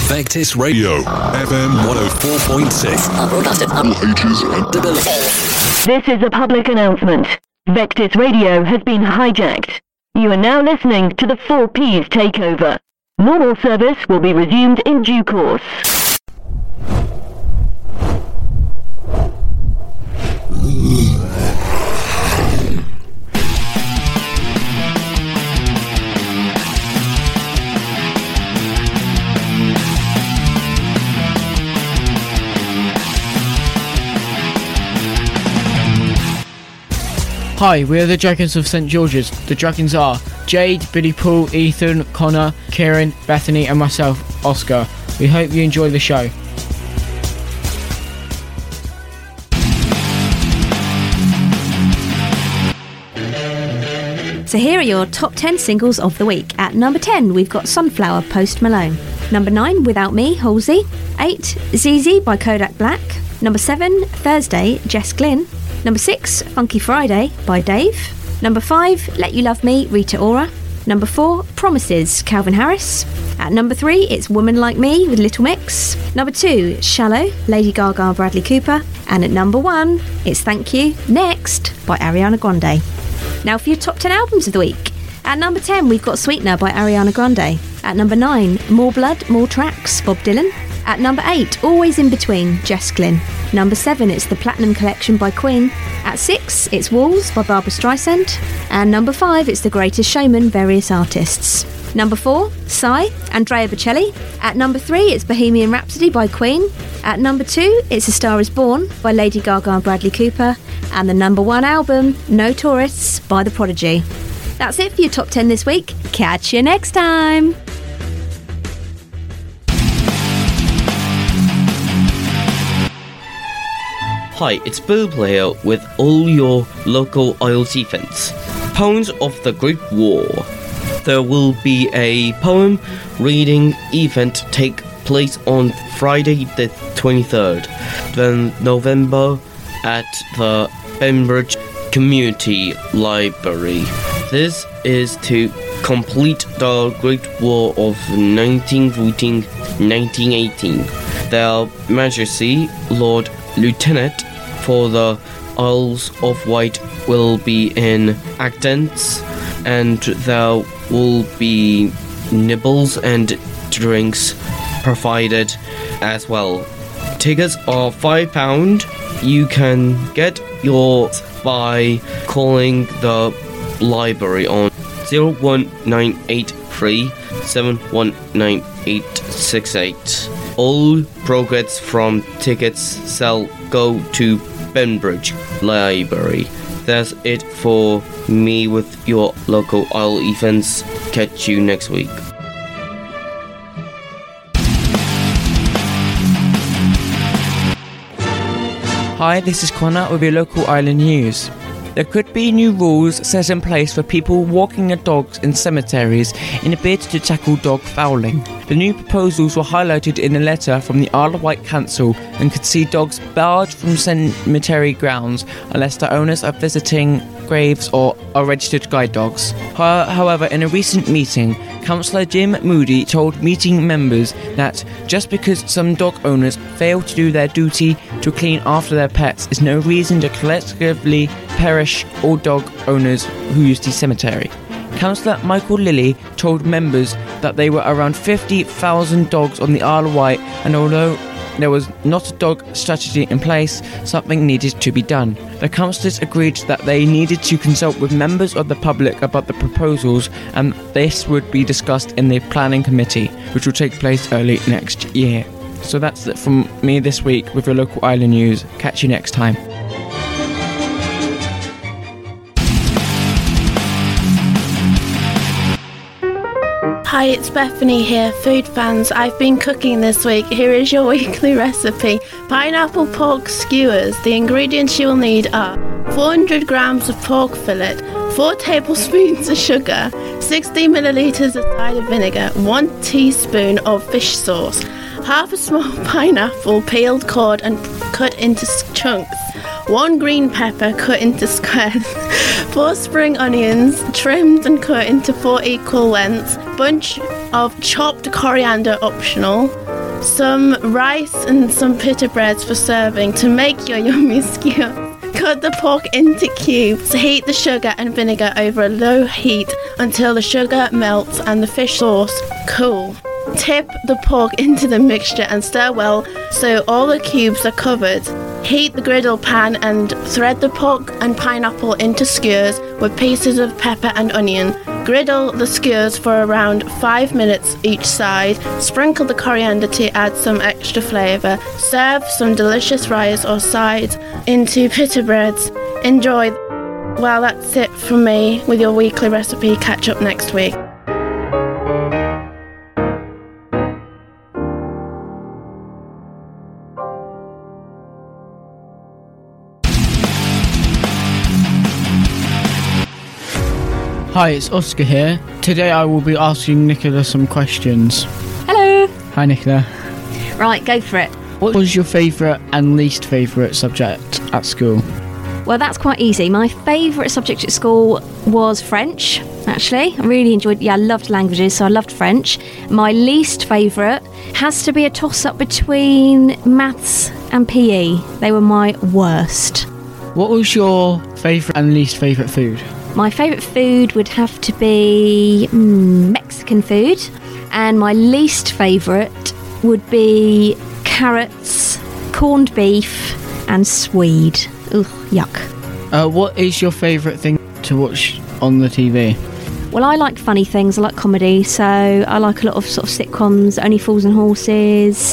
Vectis Radio, FM 104.6. Broadcasted all ages and abilities. This is a public announcement. Vectis Radio has been hijacked. You are now listening to the 4Ps takeover. Normal service will be resumed in due course. Hi, we are the Dragons of St. George's. The Dragons are Jade, Billy Paul, Ethan, Connor, Kieran, Bethany and myself, Oscar. We hope you enjoy the show. So here are your top 10 singles of the week. At number 10, we've got Sunflower, Post Malone. Number 9, Without Me, Halsey. 8, ZZ by Kodak Black. Number 7, Thursday, Jess Glynn. Number 6, Funky Friday by Dave. Number 5, Let You Love Me, Rita Ora. Number 4, Promises, Calvin Harris. At number 3, it's Woman Like Me with Little Mix. Number 2, Shallow, Lady Gaga, Bradley Cooper. And at number 1, it's Thank You, Next by Ariana Grande. Now for your top 10 albums of the week. At number 10, we've got Sweetener by Ariana Grande. At number 9, More Blood, More Tracks, Bob Dylan. At number 8, Always In Between, Jess Glynn. Number 7, it's The Platinum Collection by Queen. At 6, it's Walls by Barbra Streisand. And number 5, it's The Greatest Showman, various artists. Number 4, Psy, Andrea Bocelli. At number 3, it's Bohemian Rhapsody by Queen. At number 2, it's A Star Is Born by Lady Gaga and Bradley Cooper. And the number 1 album, No Tourists by The Prodigy. That's it for your top 10 this week. Catch you next time. Hi, it's Bill Player with all your local IELTS events. Poems of the Great War. There will be a poem reading event take place on Friday the 23rd, then November at the Bembridge Community Library. This is to complete the Great War of 1914-1918. Their Majesty, Lord Lieutenant for the Isles of Wight will be in attendance, and there will be nibbles and drinks provided as well. Tickets are £5. You can get yours by calling the library on 01983 719868. All progress from tickets sale go to Bembridge Library. That's it for me with your local IELTS events. Catch you next week. Hi, this is Connor with your local island news. There could be new rules set in place for people walking their dogs in cemeteries in a bid to tackle dog fouling. The new proposals were highlighted in a letter from the Isle of Wight Council and could see dogs barred from cemetery grounds unless the owners are visiting graves or are registered guide dogs. However, in a recent meeting, Councillor Jim Moody told meeting members that just because some dog owners fail to do their duty to clean after their pets is no reason to collectively perish all dog owners who use the cemetery. Councillor Michael Lilly told members that there were around 50,000 dogs on the Isle of Wight, and although there was not a dog strategy in place, something needed to be done. The councillors agreed that they needed to consult with members of the public about the proposals, and this would be discussed in the planning committee, which will take place early next year. So that's it from me this week with your local island news. Catch you next time. Hi, it's Bethany here, food fans. I've been cooking this week. Here is your weekly recipe. Pineapple pork skewers. The ingredients you will need are 400 grams of pork fillet, 4 tablespoons of sugar, 60 millilitres of cider vinegar, 1 teaspoon of fish sauce, half a small pineapple peeled, cored and cut into chunks, 1 green pepper cut into squares, 4 spring onions trimmed and cut into 4 equal lengths, bunch of chopped coriander optional, some rice and some pita breads for serving to make your yummy skewers. Cut the pork into cubes. Heat the sugar and vinegar over a low heat until the sugar melts and the fish sauce cool. Tip the pork into the mixture and stir well so all the cubes are covered. Heat the griddle pan and thread the pork and pineapple into skewers with pieces of pepper and onion. Griddle the skewers for around 5 minutes each side. Sprinkle the coriander to add some extra flavour. Serve some delicious rice or sides into pita breads. Enjoy. Well, that's it from me with your weekly recipe. Catch up next week. Hi, it's Oscar here. Today I will be asking Nicola some questions. Hello. Hi, Nicola. Right, go for it. What was your favourite and least favourite subject at school? Well, that's quite easy. My favourite subject at school was French, actually. I really enjoyed, I loved languages, so I loved French. My least favourite has to be a toss-up between maths and PE. They were my worst. What was your favourite and least favourite food? My favourite food would have to be Mexican food, and my least favourite would be carrots, corned beef and swede. Ugh, yuck. What is your favourite thing to watch on the TV? Well, I like funny things, I like comedy, so I like a lot of sort of sitcoms, Only Fools and Horses,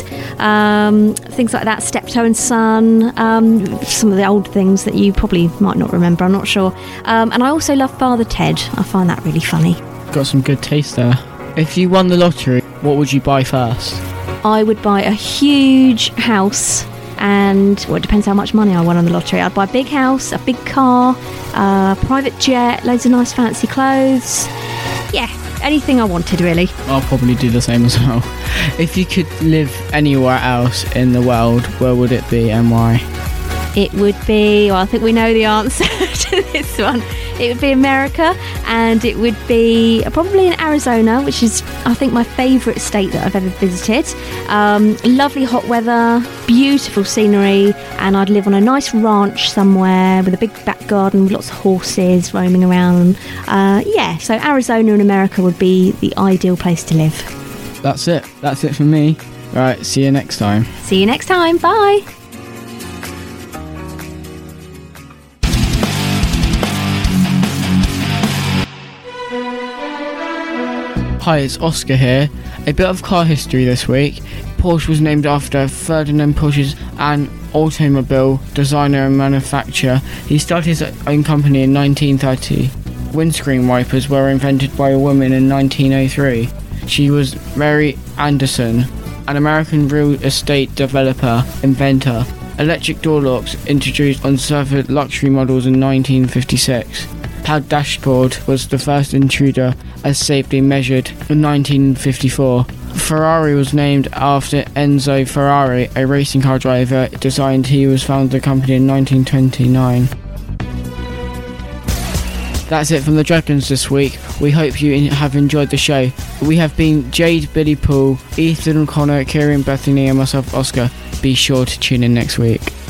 things like that, Steptoe and Son, some of the old things that you probably might not remember, I'm not sure. And I also love Father Ted, I find that really funny. Got some good taste there. If you won the lottery, what would you buy first? I would buy a huge house, and well, it depends how much money I won on the lottery. I'd buy a big house, a big car, a private jet, loads of nice fancy clothes. Yeah, anything I wanted, really. I'll probably do the same as well. If you could live anywhere else in the world, where would it be and why? It would be, well, I think we know the answer to this one. It would be America, and it would be probably in Arizona, which is, I think, my favourite state that I've ever visited. Lovely hot weather, beautiful scenery, and I'd live on a nice ranch somewhere with a big back garden with lots of horses roaming around. So Arizona in America would be the ideal place to live. That's it. That's it for me. Right, see you next time. See you next time. Bye. Hi, it's Oscar here. A bit of car history this week. Porsche was named after Ferdinand Porsche, an automobile designer and manufacturer. He started his own company in 1930. Windscreen wipers were invented by a woman in 1903. She was Mary Anderson, an American real estate developer, inventor. Electric door locks introduced on several luxury models in 1956. Pad dashboard was the first intruder as safety measured in 1954. Ferrari was named after Enzo Ferrari, a racing car driver designed. He was founded the company in 1929. That's it from the Dragons this week. We hope you have enjoyed the show. We have been Jade, Billy Paul, Ethan, Connor, Kieran, Bethany and myself, Oscar. Be sure to tune in next week.